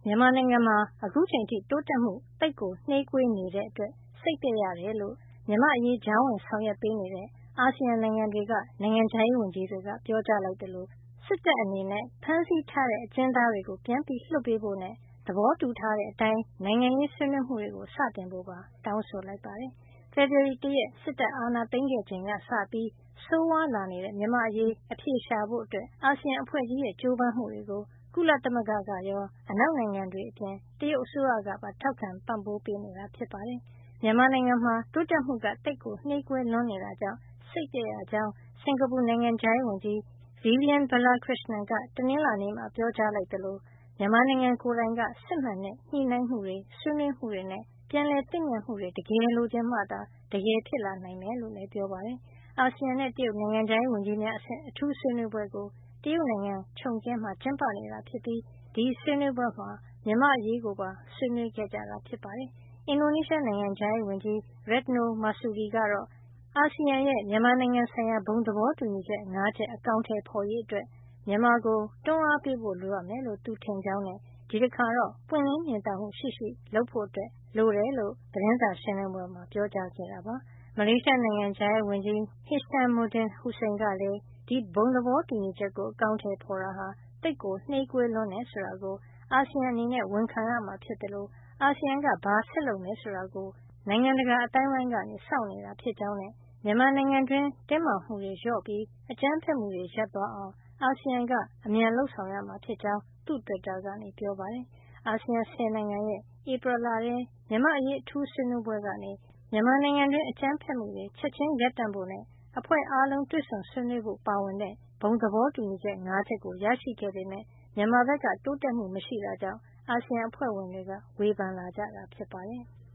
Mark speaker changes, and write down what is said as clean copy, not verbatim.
Speaker 1: မြန်မာနိုင်ငံမှာအခုချိန်ထိတိုးတက်မှုသိပ်ကိုနှေးကွေးနေတဲ့အတွက်စိတ်ပျက်ရတယ်လို့မြန်မာအရေးကြားဝင်ဆောင်ရွက်ပေးနေတဲ့အာဆီယံနိုင်ငံတွေကနိုင်ငံခြားရေးဝန်ကြီးတွေကပြောကြားလိုက်တယ်လို့စစ်တပ်အနေနဲ့ဖမ်းဆီးထားတဲ့အကျဉ်းသားတွေကိုပြန်ပြီးလွှတ်ပေးဖို့နဲ့သဘောတူထားတဲ့အတိုင်းနိုင်ငံရေးဆွေးနွေးမှုတွေကိုစတင်ဖို့ပါတောင်းဆိုလိုက်ပါတယ်။ဖေဖေါ်ဝါရီလ 1 ရက်စစ်တပ်အာဏာသိမ်းခဲ့ချိန်ကစပြီးဆိုးဝါးလာနေတဲ့မြန်မာအရေးအဖြေရှာဖို့အတွက်အာဆီယံအဖွဲ့ကြီးရဲ့ကြိုးပမ်းမှုတွေကိုကုလသမဂ္ဂကရောအနောက်နိုင်ငံတွေအပြင်တရုတ်အစိုးရကပါထောက်ခံပံ့ပိုးပေးနေတာဖြစ်ပါတယ်။မြန်မာနိုင်ငံမှာတိုးတက်မှုကတိတ်ကိုနှေးကွေးလွန်းနေတာကြောင့်စိတ်ပျက်ရကြောင်းစင်ကာပူနိုင်ငံခြားရေးဝန်ကြီး Vivian Balakrishnan ကတနင်္လာနေ့မှာပြောကြားလိုက်သလိုမြန်မာနိုင်ငံကိုယ်တိုင်ကစစ်မှန်တဲ့ညှိနှိုင်းမှုတွေဆွေးနွေးမှုတွေနဲ့ပြန်လည်သင့်မြတ်မှုတွေတကယ်လိုချင်မှသာတကယ်ဖြစ်လာနိုင်မယ်လို့လည်းပြောပါတယ်။အာဆီယံနဲ့တရုတ်နိုင်ငံခြားရေးဝန်ကြီးများအဆင့်အထူးဆွေးနွေးပွဲကိုတရုတ်နိုင်ငံချုံကျင်းမှာကျင်းပနေတာဖြစ်ပြီးဒီဆွေးနွေးပွဲမှာမြန်မာအရေးကိုပါဆွေးနွေးခဲ့ကြတာဖြစ်ပါတယ်။အင်ဒိုနီးရှားနိုင်ငံခြားရေးဝန်ကြီး Retno Marsudi ကတော့အာဆီယံရဲ့မြန်မာနိုင်ငံဆိုင်ရာဘုံသဘောတူညီချက်၅ချက်အကောင်ထည်ဖေါ်ရေးအတွက်မြန်မာကိုတွန်းအားပေးဖို့လိုအပ်မယ်လို့သူထင်ကြောင်းနဲ့ဒီတခါတော့ပွင့်လင်းမြင်သာမှုရှိရှိလုပ်ဖို့လိုတယ်လို့သတင်းစာရှင်းလင်းပွဲမှာပြောကြားခဲ့တာပါ။မလေးရှားနိုင်ငံခြားရေးဝန်ကြီး Hishammuddin Hussein ကလည်းဒီဘုံသဘောတူညီချက်ကိုအကောင်ထည်ဖေါ်တာဟာသိပ်ကိုနှေးကွေးလွန်းတယ်ဆိုတာကိုအာဆီယံအနေနဲ့ဝန်ခံရမှာဖြစ်တယ်လို့အာဆီယံကဘာဆက်လုပ်မယ်ဆိုတာကိုနိုင်ငံတကာအသိုင်းအဝိုင်းကစောင့်နေတာဖြစ်ကြောင်းနဲ့မြန်မာနိုင်ငံတွင်းတင်းမာမှုတွေလျော့ပြီးအကြမ်းဖက်မှုတွေရပ်သွားအောင်အာဆီယံကအမြန်လုပ်ဆောင်ရမှာဖြစ်ကြောင်းသူ့တွစ်တာကနေပြောပါတယ်။အာဆီယံ10နိုင်ငံရဲ့ဧပြီလထဲမြန်မာအရေးအထူးဆွေးနွေးပွဲကနေမြန်မာနိုင်ငံတွင်းအကြမ်းဖက်မှုတွေချက်ချင်းရပ်တန့်ဖို့နဲ့အဖွဲ့အားလုံးတွေ့ဆုံဆွေးနွေးဖို့ပါဝင်တဲ့ဘုံသဘောတူညီချက်၅ချက်ကိုရရှိခဲ့ပေမယ့်မြန်မာဘက်ကတိုးတက်မှုမရှိတာကြောင့်အာဆီယံအဖွဲ့ဝင်တွေကဝေဖန်လာကြတာဖြစ်ပါတယ်။